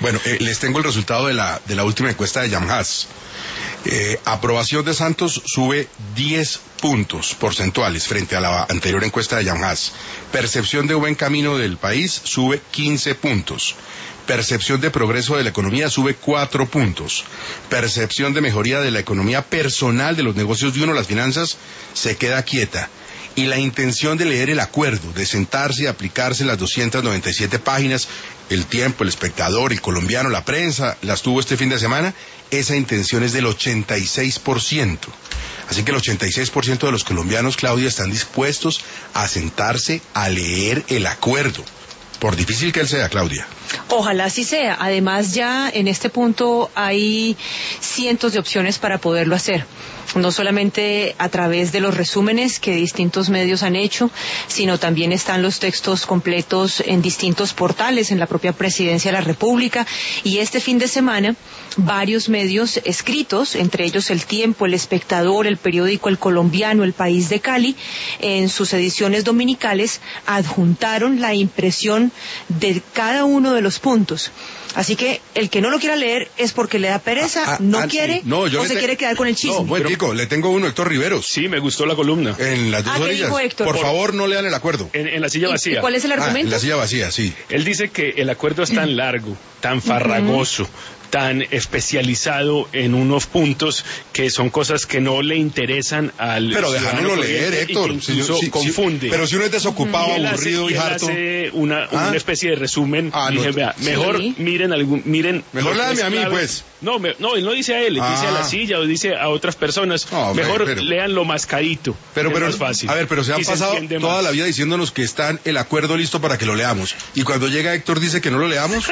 Bueno, les tengo el resultado de la última encuesta de Yamhas. Aprobación de Santos sube 10 puntos porcentuales frente a la anterior encuesta de Yamhas. Percepción de buen camino del país sube 15 puntos. Percepción de progreso de la economía sube 4 puntos. Percepción de mejoría de la economía personal de los negocios de uno, las finanzas, se queda quieta. Y la intención de leer el acuerdo, de sentarse y aplicarse las 297 páginas, El Tiempo, El Espectador, El Colombiano, la prensa, las tuvo este fin de semana, esa intención es del 86%. Así que el 86% de los colombianos, Claudia, están dispuestos a sentarse a leer el acuerdo, por difícil que él sea, Claudia. Ojalá así sea. Además, ya en este punto hay cientos de opciones para poderlo hacer. No solamente a través de los resúmenes que distintos medios han hecho, sino también están los textos completos en distintos portales, en la propia Presidencia de la República. Y este fin de semana, varios medios escritos, entre ellos El Tiempo, El Espectador, el periódico El Colombiano, El País de Cali, en sus ediciones dominicales, adjuntaron la impresión de cada uno de los puntos. Así que el que no lo quiera leer es porque le da pereza, no quiere, o se quiere quedar con el chisme. No, buen pico, le tengo uno, Héctor Riveros. Sí, me gustó la columna. En las dos ¿qué orillas. dijo Héctor? Por favor, no lean el acuerdo. En la silla vacía. ¿Y cuál es el argumento? En la silla vacía, sí. Él dice que el acuerdo es tan largo, tan farragoso, tan especializado en unos puntos que son cosas que no le interesan al Pero déjanoslo leer, Héctor. Incluso confunde. Pero si uno es desocupado, aburrido y harto. Hace una especie de resumen. Dije, vea, mejor miren. Mejor léame a mí, pues. No, él no dice a él, dice a la silla o dice a otras personas. Mejor leanlo mascadito. Pero es más fácil. A ver, pero se han pasado toda la vida diciéndonos que está el acuerdo listo para que lo leamos. Y cuando llega Héctor dice que no lo leamos.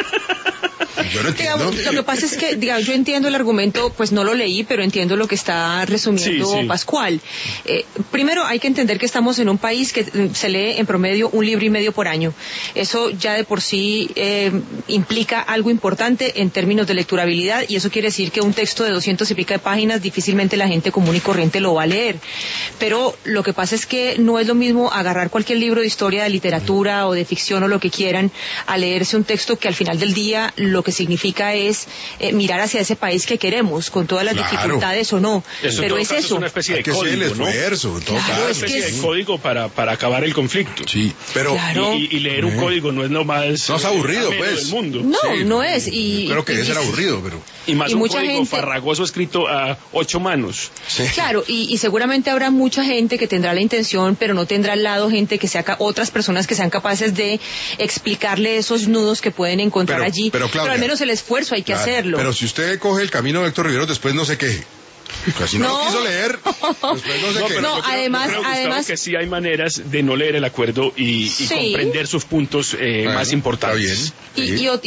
Yo no entiendo. Lo que pasa es que, yo entiendo el argumento, pues no lo leí, pero entiendo lo que está resumiendo Pascual. Primero hay que entender que estamos en un país que se lee en promedio 1,5 libros por año. Eso ya de por sí implica algo importante en términos de lecturabilidad, y eso quiere decir que un texto de 200 y pico de páginas difícilmente la gente común y corriente lo va a leer. Pero lo que pasa es que no es lo mismo agarrar cualquier libro de historia, de literatura o de ficción o lo que quieran, a leerse un texto que al final del día lo que significa es mirar hacia ese país que queremos, con todas las dificultades o no. Pero es eso. Es una especie de código, el esfuerzo, ¿no? Una especie de código para acabar el conflicto. Sí, pero... Y leer un código no es lo más... No es aburrido, pues. Del mundo. No es. Creo que debe ser aburrido, pero... Y más un código farragoso escrito a 8 manos. Sí. Claro, y seguramente habrá mucha gente que tendrá la intención, pero no tendrá al lado otras personas que sean capaces de explicarle esos nudos que pueden encontrar allí. Pero, Claudia, al menos el esfuerzo hay que hacerlo. Pero si usted coge el camino de Héctor Riveros, después no se queje. Pues si no lo quiso leer, después no se queje. Además que sí hay maneras de no leer el acuerdo y comprender sus puntos más importantes. Está bien. Y